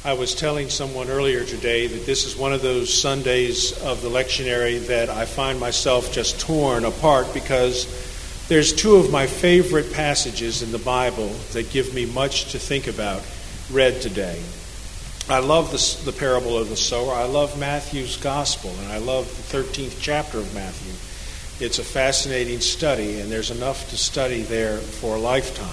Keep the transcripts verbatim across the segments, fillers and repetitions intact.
I was telling someone earlier today that this is one of those Sundays of the lectionary that I find myself just torn apart because there's two of my favorite passages in the Bible that give me much to think about read today. I love the, the parable of the sower. I love Matthew's gospel, and I love the thirteenth chapter of Matthew. It's a fascinating study, and there's enough to study there for a lifetime.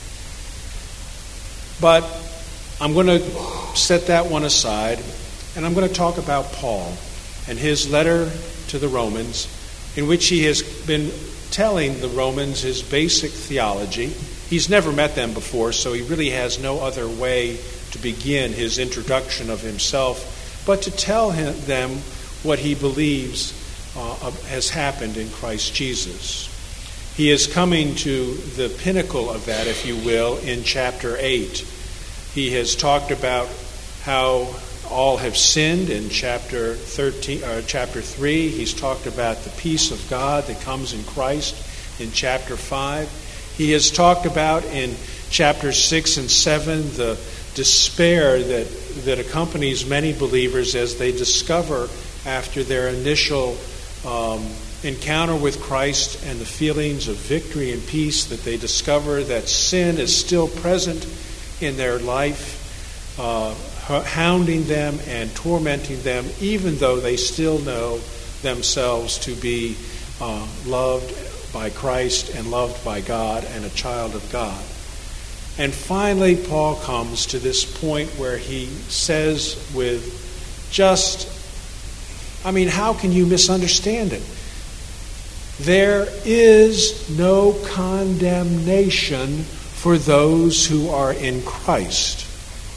But I'm going to set that one aside, and I'm going to talk about Paul and his letter to the Romans, in which he has been telling the Romans his basic theology. He's never met them before, so he really has no other way to begin his introduction of himself, but to tell him, them what he believes uh, has happened in Christ Jesus. He is coming to the pinnacle of that, if you will, in chapter eight. He has talked about how all have sinned in chapter thirteen, or chapter three. He's talked about the peace of God that comes in Christ in chapter five. He has talked about in chapters six and seven the despair that, that accompanies many believers as they discover after their initial um, encounter with Christ and the feelings of victory and peace, that they discover that sin is still present in their life, uh, hounding them and tormenting them, even though they still know themselves to be uh, loved by Christ and loved by God and a child of God. And finally, Paul comes to this point where he says with just, I mean, how can you misunderstand it? There is no condemnation for those who are in Christ.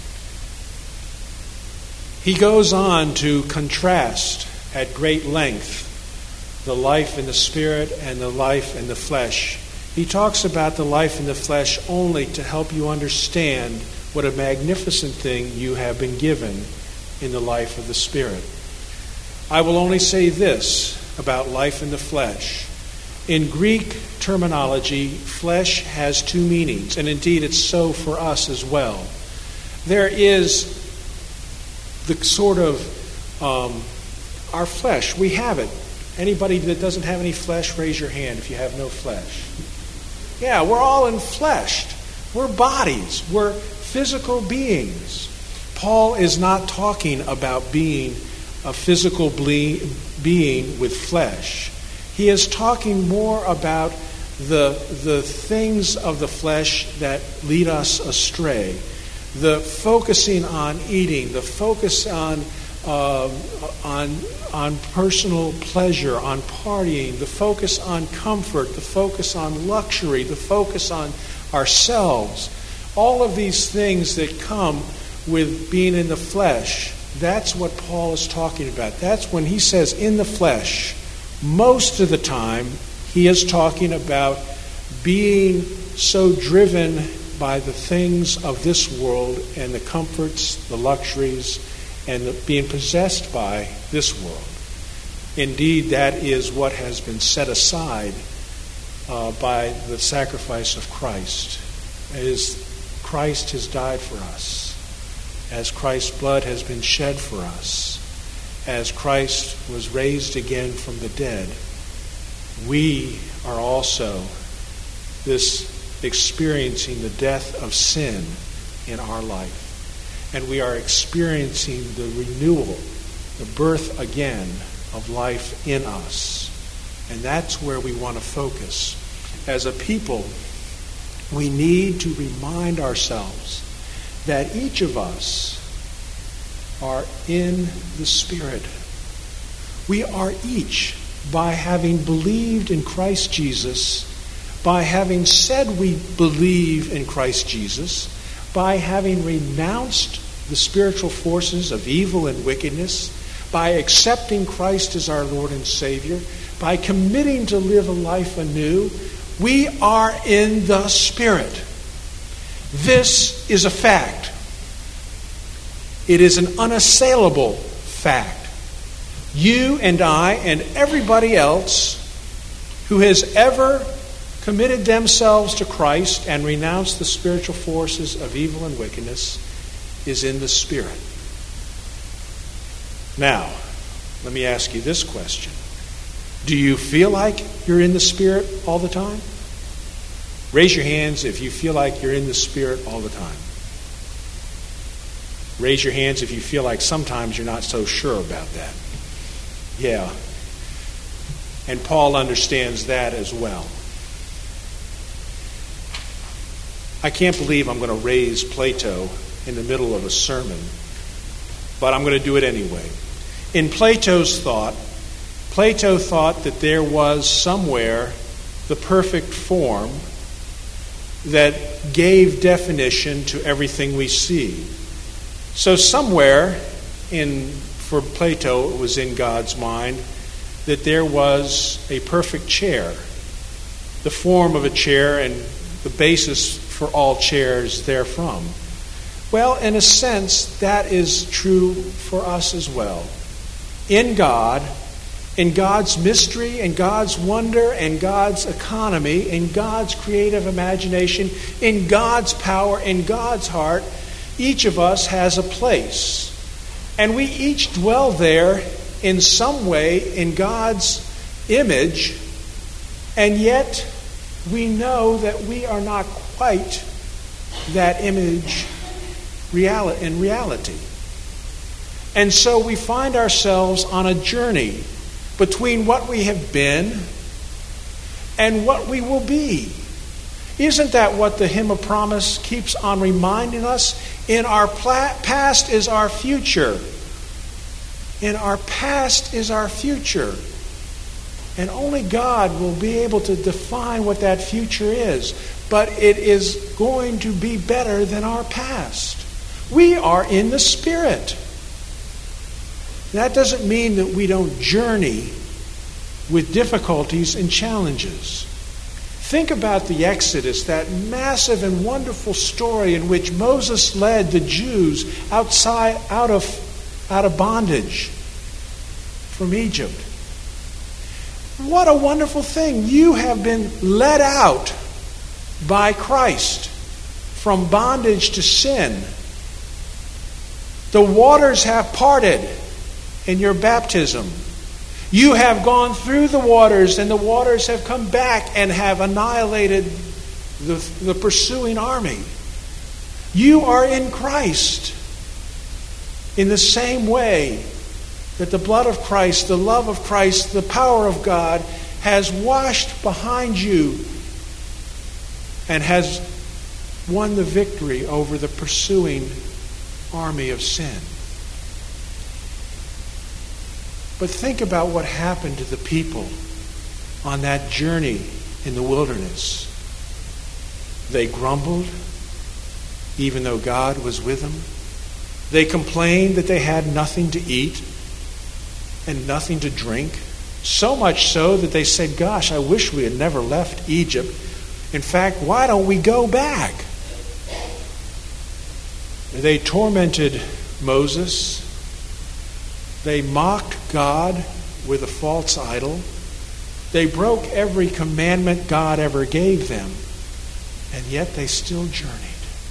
He goes on to contrast at great length the life in the Spirit and the life in the flesh. He talks about the life in the flesh only to help you understand what a magnificent thing you have been given in the life of the Spirit. I will only say this about life in the flesh. In Greek terminology, flesh has two meanings, and indeed it's so for us as well. There is the sort of um, our flesh. We have it. Anybody that doesn't have any flesh, raise your hand if you have no flesh. Yeah, we're all enfleshed. We're bodies. We're physical beings. Paul is not talking about being a physical ble- being with flesh. He is talking more about the, the things of the flesh that lead us astray. The focusing on eating, the focus on uh, on on personal pleasure, on partying, the focus on comfort, the focus on luxury, the focus on ourselves. All of these things that come with being in the flesh, that's what Paul is talking about. That's when he says in the flesh. Most of the time, he is talking about being so driven by the things of this world and the comforts, the luxuries, and the, being possessed by this world. Indeed, that is what has been set aside uh, by the sacrifice of Christ. As Christ has died for us, as Christ's blood has been shed for us, as Christ was raised again from the dead, we are also this experiencing the death of sin in our life. And we are experiencing the renewal, the birth again of life in us. And that's where we want to focus. As a people, we need to remind ourselves that each of us are in the Spirit. We are each, by having believed in Christ Jesus, by having said we believe in Christ Jesus, by having renounced the spiritual forces of evil and wickedness, by accepting Christ as our Lord and Savior, by committing to live a life anew, we are in the Spirit. This is a fact. It is an unassailable fact. You and I and everybody else who has ever committed themselves to Christ and renounced the spiritual forces of evil and wickedness is in the Spirit. Now, let me ask you this question. Do you feel like you're in the Spirit all the time? Raise your hands if you feel like you're in the Spirit all the time. Raise your hands if you feel like sometimes you're not so sure about that. Yeah. And Paul understands that as well. I can't believe I'm going to raise Plato in the middle of a sermon, but I'm going to do it anyway. In Plato's thought, Plato thought that there was somewhere the perfect form that gave definition to everything we see. So somewhere in, for Plato, it was in God's mind that there was a perfect chair, the form of a chair and the basis for all chairs therefrom. Well, in a sense, that is true for us as well. In God, in God's mystery and God's wonder and God's economy, in God's creative imagination, in God's power, in God's heart, each of us has a place. And we each dwell there in some way in God's image, and yet we know that we are not quite that image reality in reality. And so we find ourselves on a journey between what we have been and what we will be. Isn't that what the hymn of promise keeps on reminding us? In our pla- past is our future. In our past is our future. And only God will be able to define what that future is. But it is going to be better than our past. We are in the Spirit. That doesn't mean that we don't journey with difficulties and challenges. Think about the Exodus, that massive and wonderful story in which Moses led the Jews outside, out of, out of bondage from Egypt. What a wonderful thing. You have been led out by Christ from bondage to sin. The waters have parted in your baptism. You have gone through the waters, and the waters have come back and have annihilated the, the pursuing army. You are in Christ in the same way that the blood of Christ, the love of Christ, the power of God has washed behind you and has won the victory over the pursuing army of sin. But think about what happened to the people on that journey in the wilderness. They grumbled, even though God was with them. They complained that they had nothing to eat and nothing to drink. So much so that they said, gosh, I wish we had never left Egypt. In fact, why don't we go back? They tormented Moses. They mocked God with a false idol. They broke every commandment God ever gave them. And yet they still journeyed.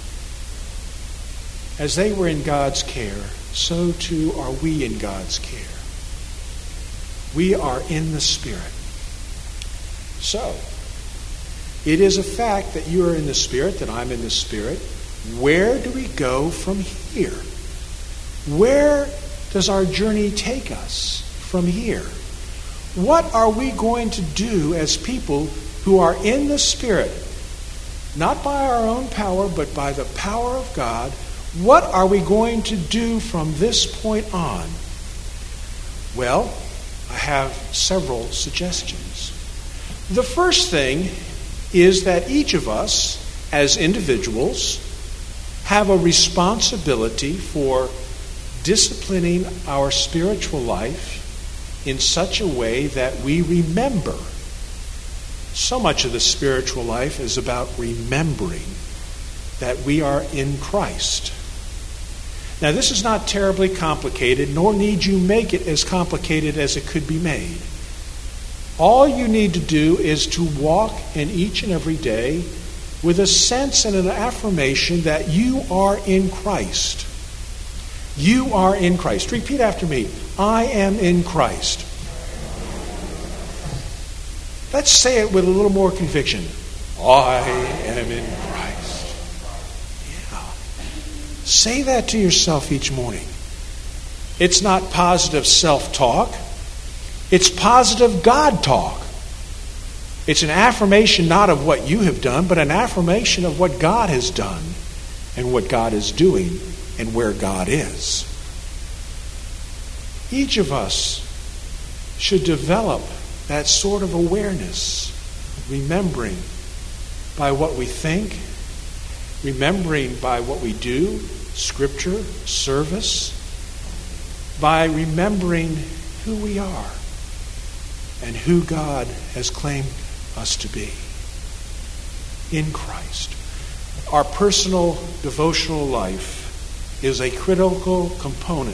As they were in God's care, so too are we in God's care. We are in the Spirit. So, it is a fact that you are in the Spirit, that I'm in the Spirit. Where do we go from here? Where does our journey take us from here? What are we going to do as people who are in the Spirit? Not by our own power, but by the power of God. What are we going to do from this point on? Well, I have several suggestions. The first thing is that each of us, as individuals, have a responsibility for disciplining our spiritual life in such a way that we remember. So much of the spiritual life is about remembering that we are in Christ. Now, this is not terribly complicated, nor need you make it as complicated as it could be made. All you need to do is to walk in each and every day with a sense and an affirmation that you are in Christ. You are in Christ. Repeat after me. I am in Christ. Let's say it with a little more conviction. I am in Christ. Yeah. Say that to yourself each morning. It's not positive self-talk. It's positive God talk. It's an affirmation not of what you have done, but an affirmation of what God has done and what God is doing and where God is. Each of us should develop that sort of awareness, remembering by what we think, remembering by what we do, Scripture, service, by remembering who we are and who God has claimed us to be in Christ. Our personal devotional life is a critical component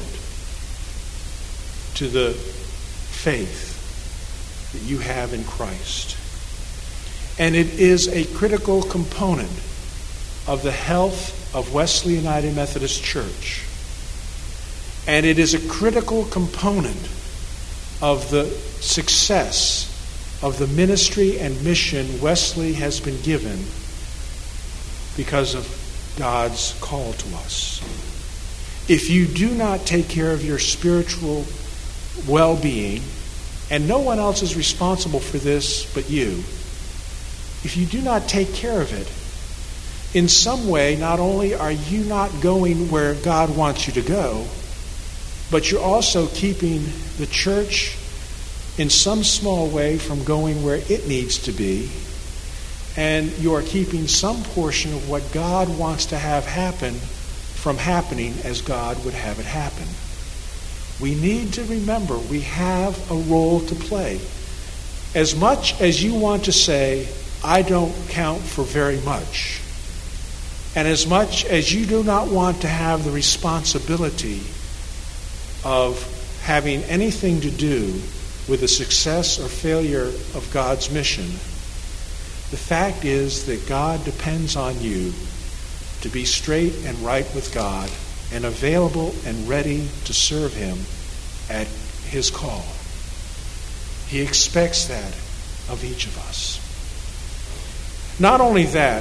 to the faith that you have in Christ. And it is a critical component of the health of Wesley United Methodist Church. And it is a critical component of the success of the ministry and mission Wesley has been given because of God's call to us. If you do not take care of your spiritual well-being, and no one else is responsible for this but you, if you do not take care of it, in some way, not only are you not going where God wants you to go, but you're also keeping the church in some small way from going where it needs to be, and you are keeping some portion of what God wants to have happen from happening as God would have it happen. We need to remember we have a role to play. As much as you want to say, I don't count for very much, and as much as you do not want to have the responsibility of having anything to do with the success or failure of God's mission, the fact is that God depends on you to be straight and right with God and available and ready to serve Him at His call. He expects that of each of us. Not only that,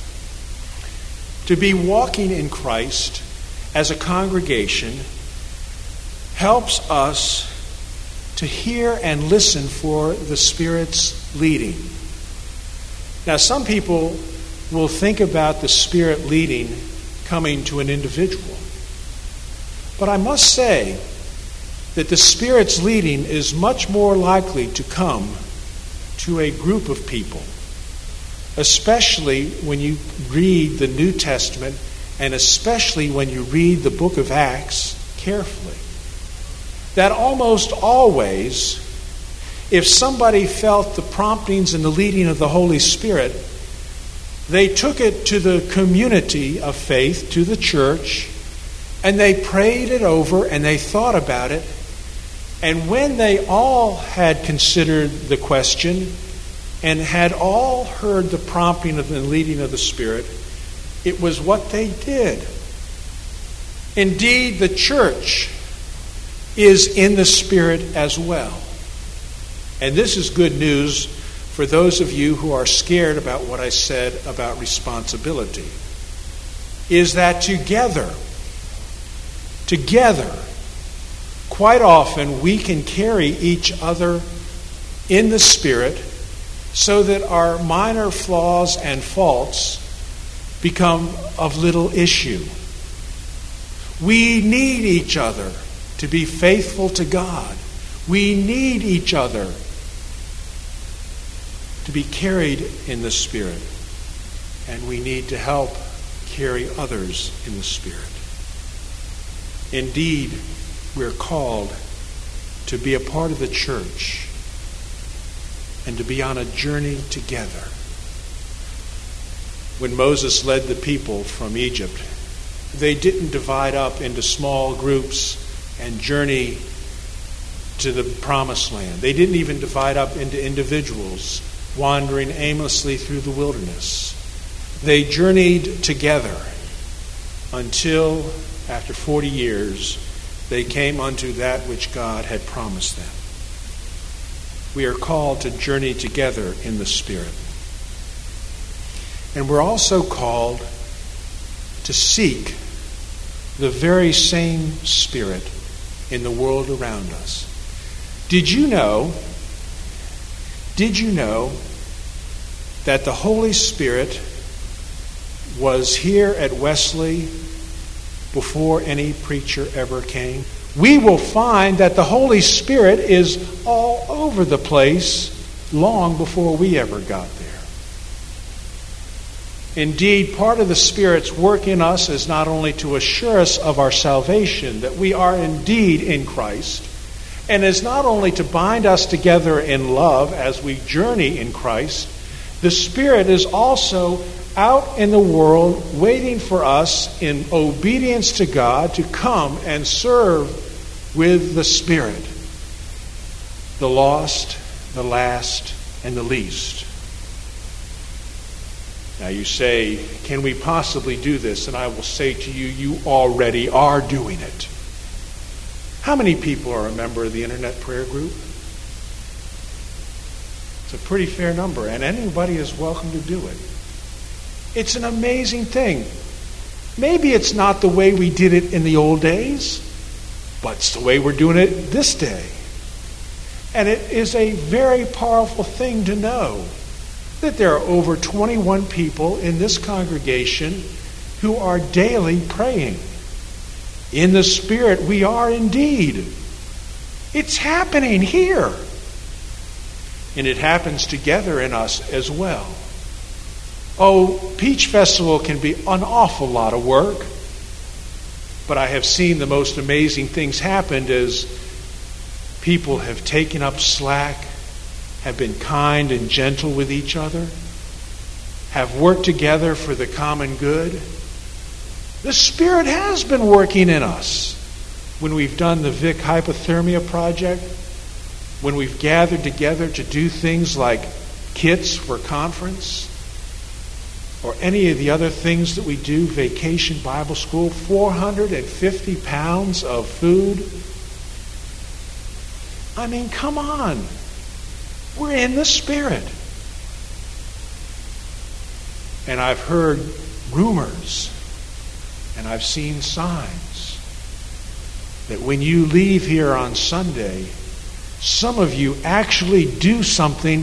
to be walking in Christ as a congregation helps us to hear and listen for the Spirit's leading. Now, some people will think about the Spirit leading coming to an individual. But I must say that the Spirit's leading is much more likely to come to a group of people, especially when you read the New Testament and especially when you read the book of Acts carefully. That almost always, if somebody felt the promptings and the leading of the Holy Spirit, they took it to the community of faith, to the church, and they prayed it over and they thought about it. And when they all had considered the question and had all heard the prompting of the leading of the Spirit, it was what they did. Indeed, the church is in the Spirit as well. And this is good news for those of you who are scared about what I said about responsibility, is that together, together, quite often we can carry each other in the Spirit so that our minor flaws and faults become of little issue. We need each other to be faithful to God. We need each other to be carried in the Spirit. And we need to help carry others in the Spirit. Indeed, we're called to be a part of the church and to be on a journey together. When Moses led the people from Egypt, they didn't divide up into small groups and journey to the promised land. They didn't even divide up into individuals wandering aimlessly through the wilderness. They journeyed together until, after forty years, they came unto that which God had promised them. We are called to journey together in the Spirit. And we're also called to seek the very same Spirit in the world around us. Did you know, did you know that the Holy Spirit was here at Wesley before any preacher ever came? We will find that the Holy Spirit is all over the place long before we ever got there. Indeed, part of the Spirit's work in us is not only to assure us of our salvation, that we are indeed in Christ, and is not only to bind us together in love as we journey in Christ. The Spirit is also out in the world waiting for us in obedience to God to come and serve with the Spirit, the lost, the last, and the least. Now you say, can we possibly do this? And I will say to you, you already are doing it. How many people are a member of the Internet Prayer Group? It's a pretty fair number, and anybody is welcome to do it. It's an amazing thing. Maybe it's not the way we did it in the old days, but it's the way we're doing it this day. And it is a very powerful thing to know that there are over twenty-one people in this congregation who are daily praying. In the Spirit, we are indeed. It's happening here. And it happens together in us as well. Oh, Peach Festival can be an awful lot of work. But I have seen the most amazing things happen as people have taken up slack, have been kind and gentle with each other, have worked together for the common good. The Spirit has been working in us when we've done the Vic Hypothermia Project, when we've gathered together to do things like kits for conference, or any of the other things that we do, Vacation Bible School, four hundred fifty pounds of food. I mean, come on. We're in the Spirit. And I've heard rumors, and I've seen signs, that when you leave here on Sunday, some of you actually do something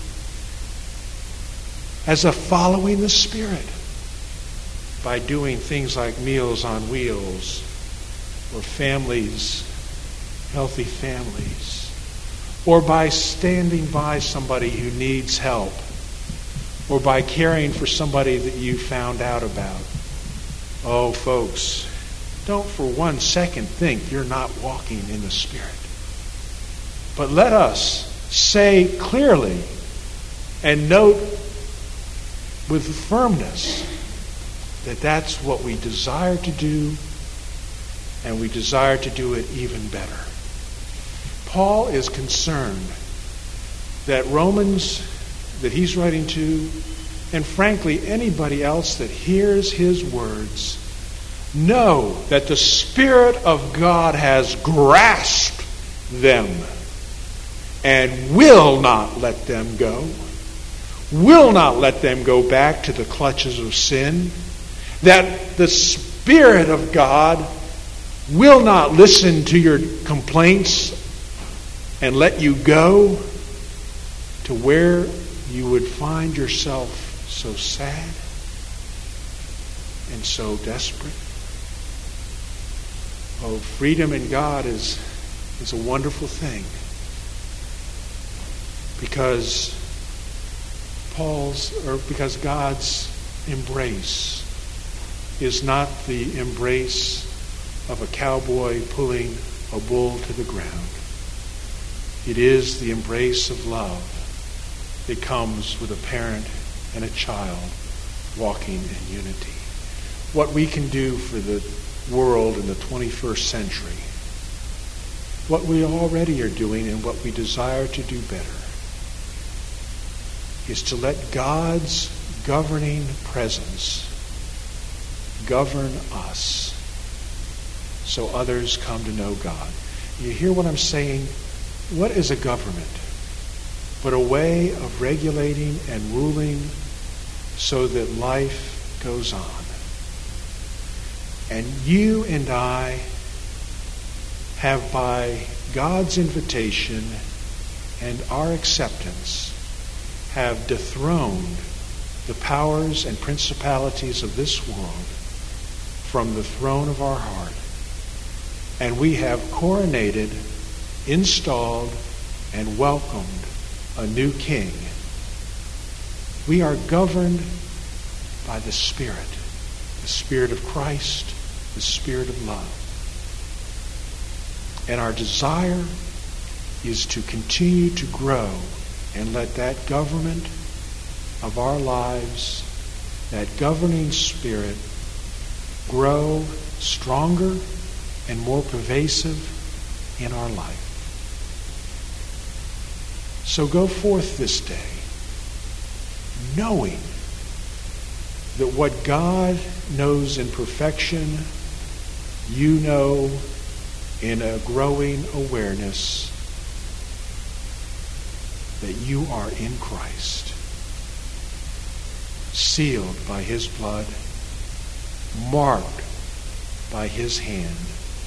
as a following the Spirit by doing things like Meals on Wheels or families, healthy families, or by standing by somebody who needs help, or by caring for somebody that you found out about. Oh, folks, don't for one second think you're not walking in the Spirit. But let us say clearly and note with firmness that that's what we desire to do, and we desire to do it even better. Paul is concerned that Romans that he's writing to, and frankly anybody else that hears his words, know that the Spirit of God has grasped them and will not let them go. Will not let them go back to the clutches of sin. That the Spirit of God will not listen to your complaints and let you go to where you would find yourself so sad and so desperate. Oh, freedom in God is, is a wonderful thing, because Paul's, or because God's embrace is not the embrace of a cowboy pulling a bull to the ground. It is the embrace of love that comes with a parent and a child walking in unity. What we can do for the world in the twenty-first century, what we already are doing and what we desire to do better, is to let God's governing presence govern us so others come to know God. You hear what I'm saying? What is a government? But a way of regulating and ruling so that life goes on. And you and I have, by God's invitation and our acceptance, have dethroned the powers and principalities of this world from the throne of our heart. And we have coronated, installed, and welcomed a new king. We are governed by the Spirit, the Spirit of Christ, the Spirit of love. And our desire is to continue to grow and let that government of our lives, that governing Spirit, grow stronger and more pervasive in our life. So go forth this day, knowing that what God knows in perfection, you know in a growing awareness that you are in Christ, sealed by his blood, marked by his hand,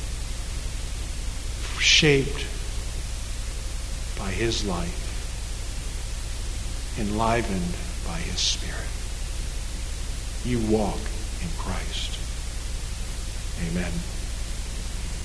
shaped by his life, enlivened by his Spirit. You walk in Christ. Amen.